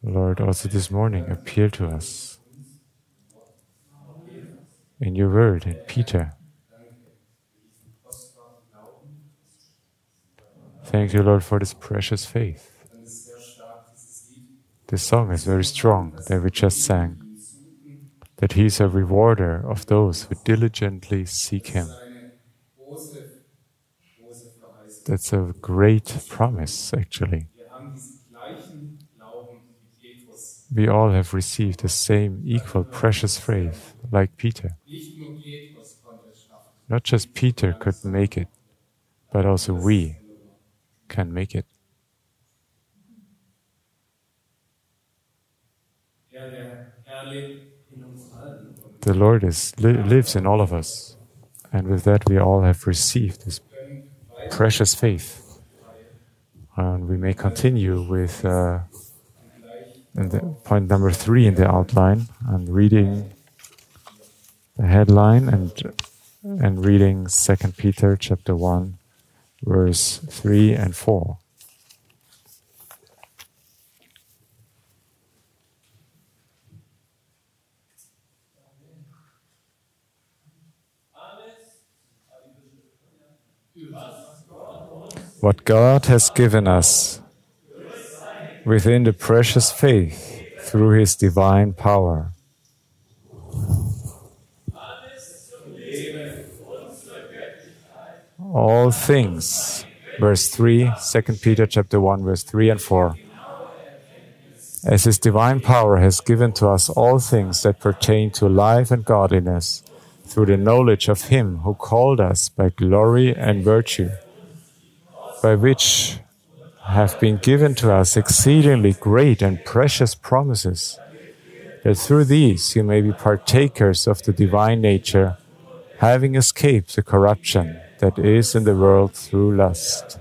Lord, also this morning appear to us in your word, in Peter. Thank you, Lord, for this precious faith. This song is very strong that we just sang, that He is a rewarder of those who diligently seek Him. That's a great promise, actually. We all have received the same equal precious faith like Peter. Not just Peter could make it, but also we can make it. The Lord lives in all of us, and with that we all have received this precious faith. And we may continue with point number 3 in the outline, and reading the headline and reading 2 Peter chapter 1, verse 3 and 4. What God has given us within the precious faith through His divine power. All things, verse 3, 2 Peter chapter 1, verse 3 and 4. As His divine power has given to us all things that pertain to life and godliness, through the knowledge of Him who called us by glory and virtue, by which have been given to us exceedingly great and precious promises, that through these you may be partakers of the divine nature, having escaped the corruption that is in the world through lust.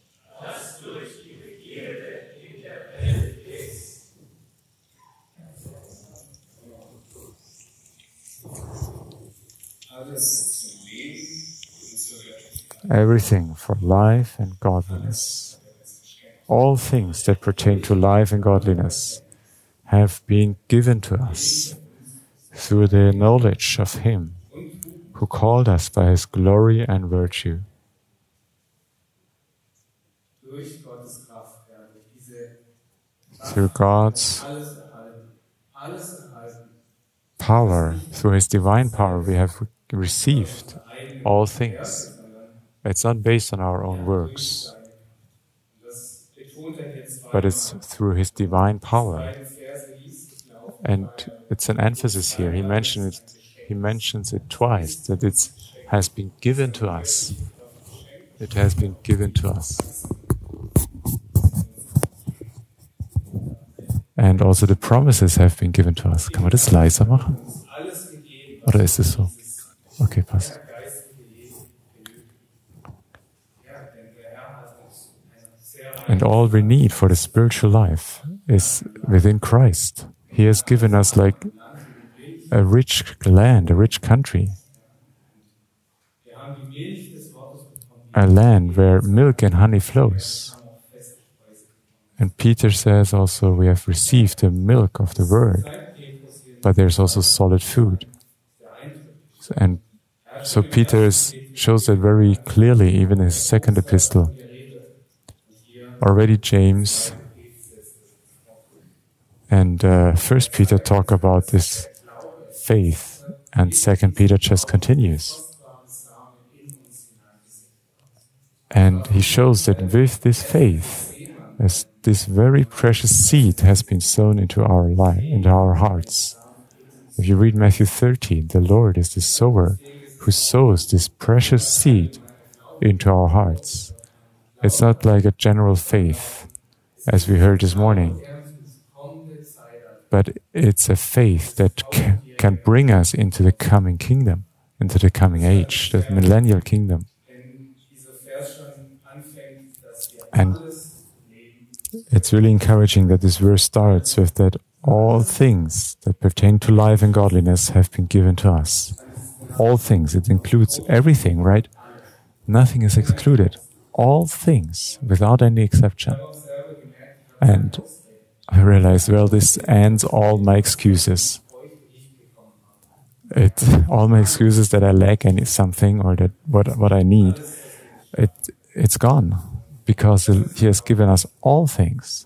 Everything for life and godliness. All things that pertain to life and godliness have been given to us through the knowledge of Him who called us by His glory and virtue. Through God's power, through His divine power, we have received all things. It's not based on our own works, but it's through His divine power. And it's an emphasis here. He mentions it twice, that it has been given to us. It has been given to us. And also the promises have been given to us. Kann man das leiser machen? Oder ist es so? Okay, passt. And all we need for the spiritual life is within Christ. He has given us like a rich land, a rich country. A land where milk and honey flows. And Peter says also we have received the milk of the word, but there's also solid food. And so Peter shows that very clearly, even in his second epistle. Already James and 1 Peter talk about this faith, and 2 Peter just continues. And he shows that with this faith, as this very precious seed has been sown into our life, into our hearts. If you read Matthew 13, the Lord is the sower who sows this precious seed into our hearts. It's not like a general faith, as we heard this morning, but it's a faith that can bring us into the coming kingdom, into the coming age, the millennial kingdom. And it's really encouraging that this verse starts with that all things that pertain to life and godliness have been given to us. All things, it includes everything, right? Nothing is excluded. All things, without any exception. And I realized, well, this ends all my excuses. All my excuses that I lack something or that what I need, it's gone because He has given us all things.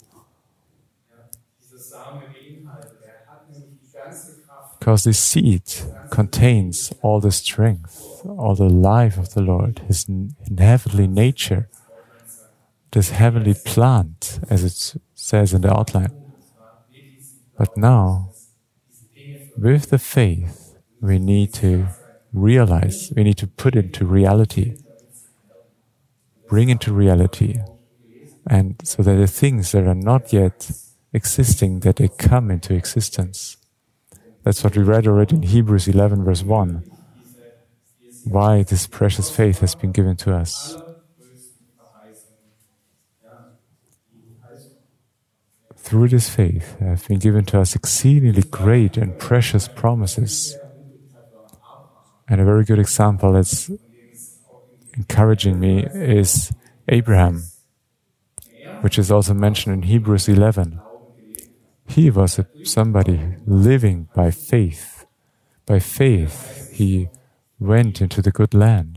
Because this seed contains all the strength, all the life of the Lord, His heavenly nature, this heavenly plant, as it says in the outline. But now, with the faith, we need to realize, we need to put into reality, bring into reality, and so that the things that are not yet existing, that they come into existence. That's what we read already in Hebrews 11, verse 1. Why this precious faith has been given to us. Through this faith have been given to us exceedingly great and precious promises. And a very good example that's encouraging me is Abraham, which is also mentioned in Hebrews 11. He was somebody living by faith. By faith, he went into the good land.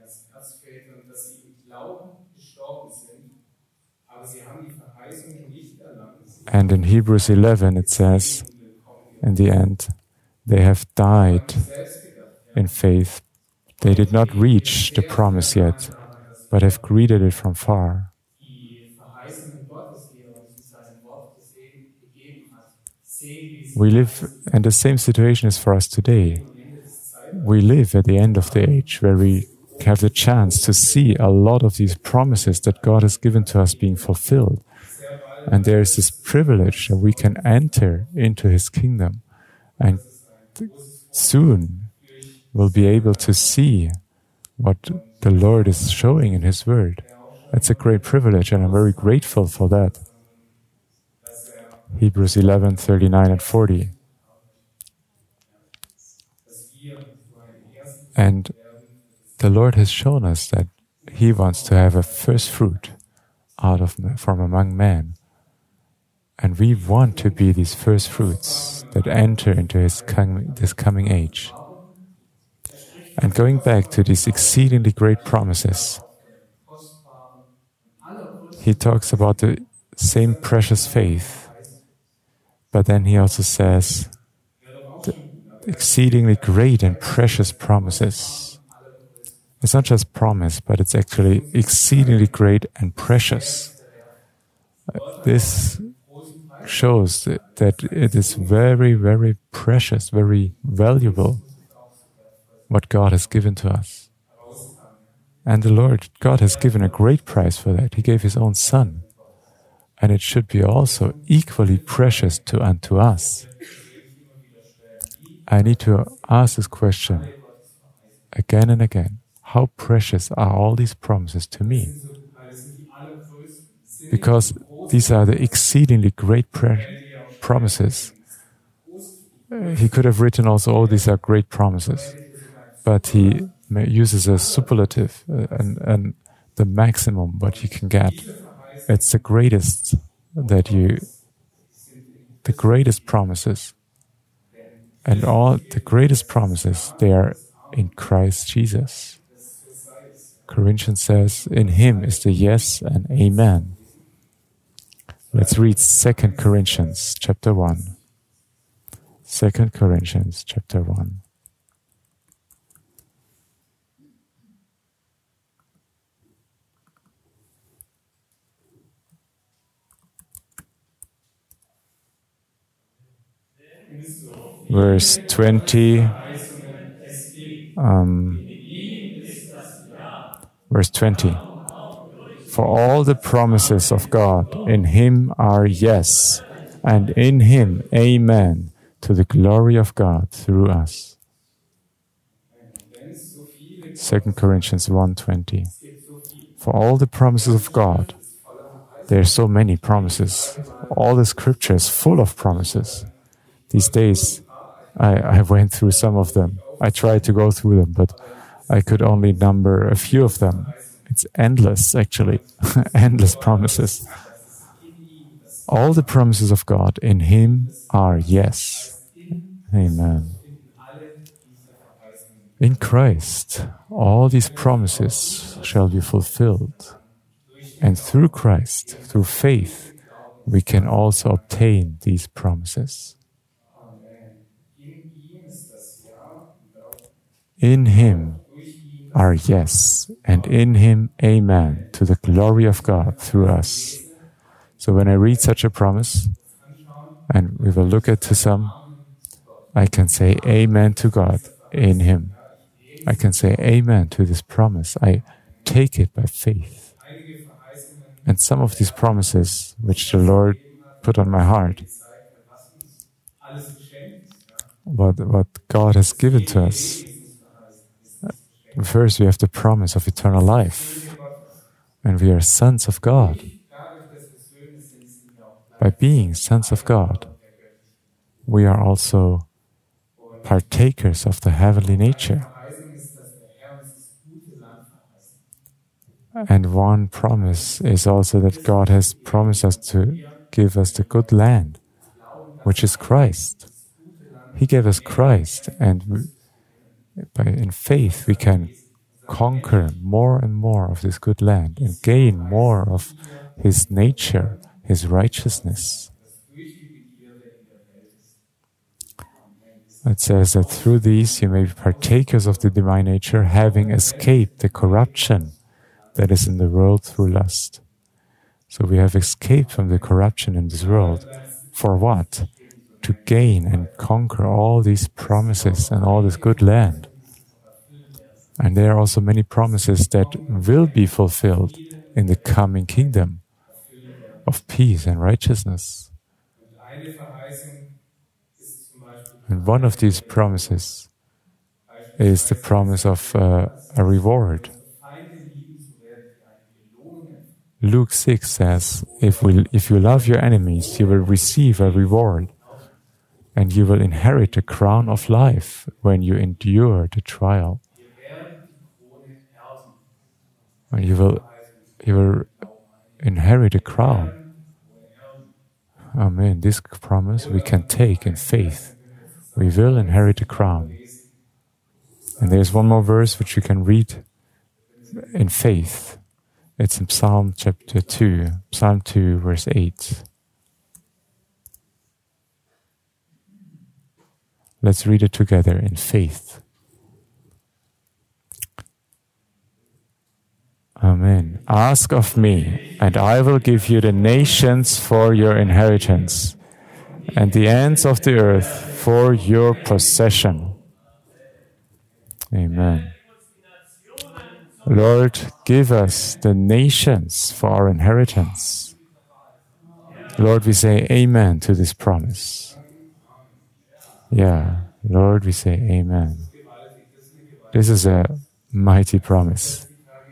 And in Hebrews 11 it says, in the end, they have died in faith. They did not reach the promise yet, but have greeted it from far. We live, and the same situation is for us today. We live at the end of the age where we have the chance to see a lot of these promises that God has given to us being fulfilled. And there is this privilege that we can enter into His kingdom. And soon we'll be able to see what the Lord is showing in His Word. It's a great privilege, and I'm very grateful for that. Hebrews 11, 39 and 40. And the Lord has shown us that He wants to have a first fruit from among men. And we want to be these first fruits that enter into this coming age. And going back to these exceedingly great promises, He talks about the same precious faith. But then He also says, the exceedingly great and precious promises. It's not just promise, but it's actually exceedingly great and precious. This shows that it is very, very precious, very valuable, what God has given to us. And the Lord, God has given a great price for that. He gave His own Son. And it should be also equally precious unto us. I need to ask this question again and again. How precious are all these promises to me? Because these are the exceedingly great promises. He could have written also, oh, these are great promises. But he uses a superlative and the maximum what you can get. It's the greatest the greatest promises. And all the greatest promises, they are in Christ Jesus. Corinthians says, in Him is the yes and amen. Let's read 2 Corinthians chapter 1. 2 Corinthians chapter 1. Verse 20. Verse 20. For all the promises of God in Him are yes, and in Him amen, to the glory of God through us. 2 Corinthians 1:20. For all the promises of God, there are so many promises. All the scripture is full of promises. These days, I went through some of them. I tried to go through them, but I could only number a few of them. It's endless, actually. Endless promises. All the promises of God in Him are yes. Amen. In Christ, all these promises shall be fulfilled. And through Christ, through faith, we can also obtain these promises. In Him are yes, and in Him amen, to the glory of God through us. So when I read such a promise, and we will look at some, I can say amen to God in Him. I can say amen to this promise. I take it by faith. And some of these promises which the Lord put on my heart, what God has given to us. First, we have the promise of eternal life, and we are sons of God. By being sons of God, we are also partakers of the heavenly nature. And one promise is also that God has promised us to give us the good land, which is Christ. He gave us Christ, and in faith we can conquer more and more of this good land and gain more of His nature, His righteousness. It says that through these you may be partakers of the divine nature, having escaped the corruption that is in the world through lust. So we have escaped from the corruption in this world. For what? To gain and conquer all these promises and all this good land. And there are also many promises that will be fulfilled in the coming kingdom of peace and righteousness. And one of these promises is the promise of a reward. Luke 6 says, if you love your enemies, you will receive a reward, and you will inherit a crown of life when you endure the trial. And you will inherit a crown. Amen. This promise we can take in faith. We will inherit a crown. And there's one more verse which you can read in faith. It's in Psalm chapter 2, Psalm 2, verse 8. Let's read it together in faith. Amen. Ask of me, and I will give you the nations for your inheritance, and the ends of the earth for your possession. Amen. Lord, give us the nations for our inheritance. Lord, we say amen to this promise. Yeah, Lord, we say amen. This is a mighty promise.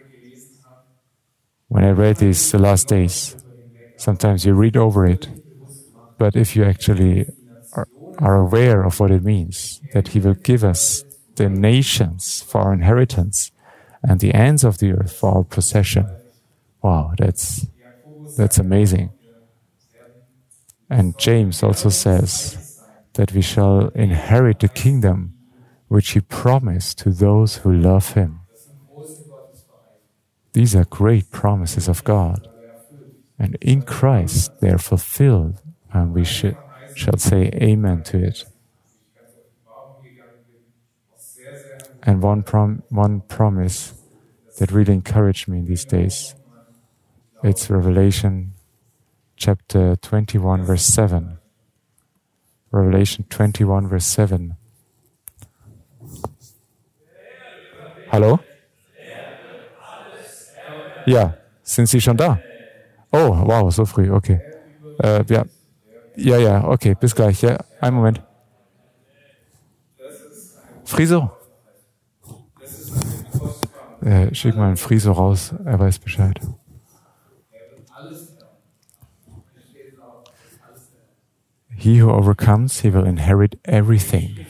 When I read this the last days, sometimes you read over it, but if you actually are aware of what it means, that He will give us the nations for our inheritance, and the ends of the earth for our possession. Wow, that's amazing. And James also says that we shall inherit the kingdom which He promised to those who love Him. These are great promises of God. And in Christ they are fulfilled, and we shall say amen to it. And one promise that really encouraged me in these days, it's Revelation chapter 21, verse 7. Revelation 21, verse 7. Hallo? Ja, sind Sie schon da? Oh, wow, so früh, okay. Ja, okay, bis gleich. Ja, einen Moment. Friso? Schick mal einen Friso raus, er weiß Bescheid. He who overcomes, he will inherit everything.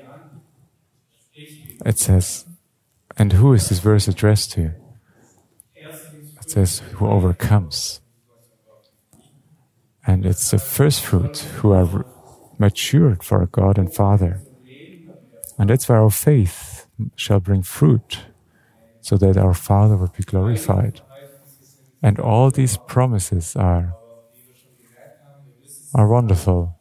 It says, and who is this verse addressed to? It says, who overcomes. And it's the first fruit who are matured for God and Father. And that's where our faith shall bring fruit, so that our Father will be glorified. And all these promises are wonderful.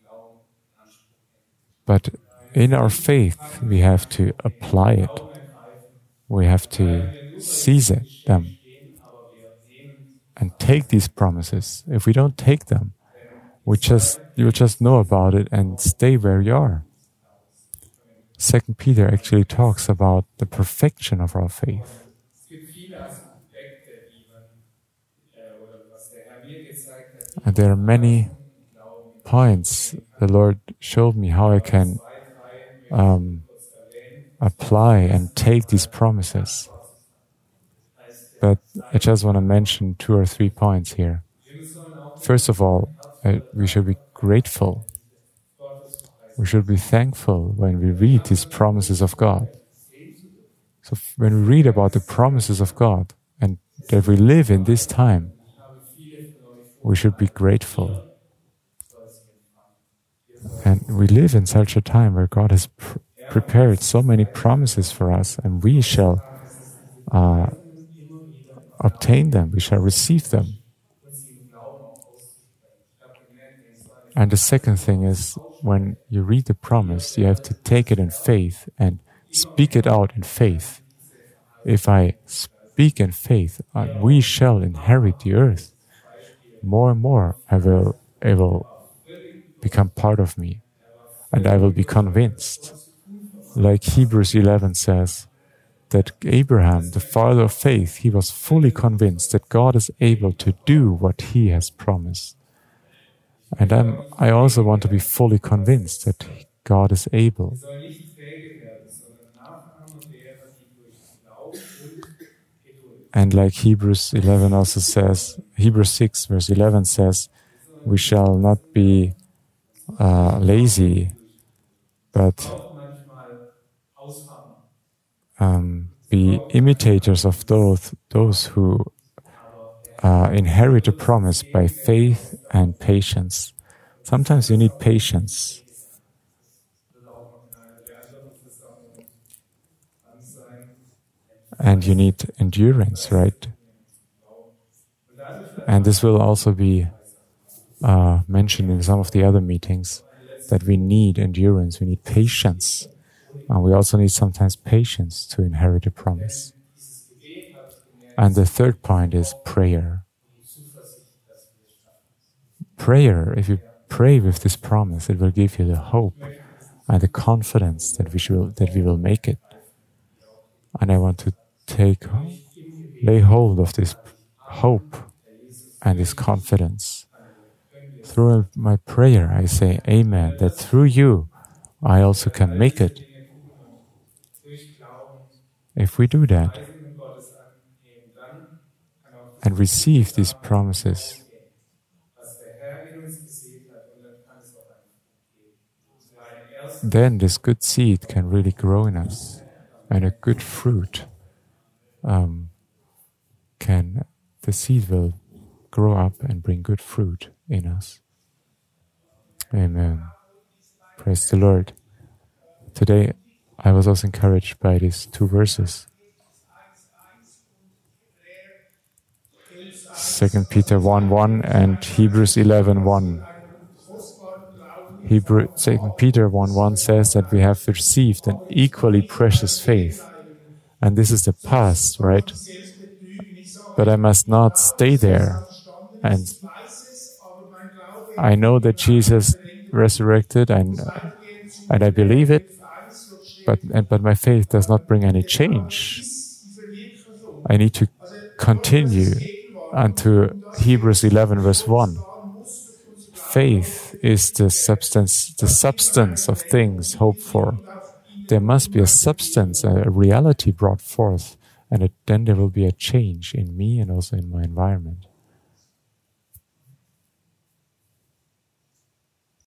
But in our faith, we have to apply it. We have to seize them and take these promises. If we don't take them, you'll just know about it and stay where you are. 2 Peter actually talks about the perfection of our faith. And there are many points the Lord showed me how I can apply and take these promises. But I just want to mention 2 or 3 points here. First of all, we should be grateful. We should be thankful when we read these promises of God. So when we read about the promises of God and that we live in this time, we should be grateful. And we live in such a time where God has prepared so many promises for us, and we shall obtain them, we shall receive them. And the second thing is, when you read the promise, you have to take it in faith and speak it out in faith. If I speak in faith, we shall inherit the earth. More and more, it will become part of me, and I will be convinced. Like Hebrews 11 says, that Abraham, the father of faith, he was fully convinced that God is able to do what he has promised. And I also want to be fully convinced that God is able. And like Hebrews 11 also says, Hebrews 6 verse 11 says, we shall not be lazy, but be imitators of those who inherit a promise by faith and patience. Sometimes you need patience. And you need endurance, right? And this will also be mentioned in some of the other meetings, that we need endurance, we need patience. And we also need sometimes patience to inherit a promise. And the third point is prayer. Prayer, if you pray with this promise, it will give you the hope and the confidence that we will make it. And I want to lay hold of this hope and this confidence. Through my prayer, I say, Amen, that through you, I also can make it. If we do that and receive these promises, then this good seed can really grow in us, and a good fruit the seed will grow up and bring good fruit in us. Amen. Praise the Lord. Today, I was also encouraged by these 2 verses. 2 Peter 1:1 and Hebrews 11:1. 2 Peter 1:1 says that we have received an equally precious faith. And this is the past, right? But I must not stay there. And I know that Jesus resurrected, and I believe it. But my faith does not bring any change. I need to continue unto Hebrews 11 verse 1. Faith is the substance of things hoped for. There must be a substance, a reality brought forth, and then there will be a change in me and also in my environment.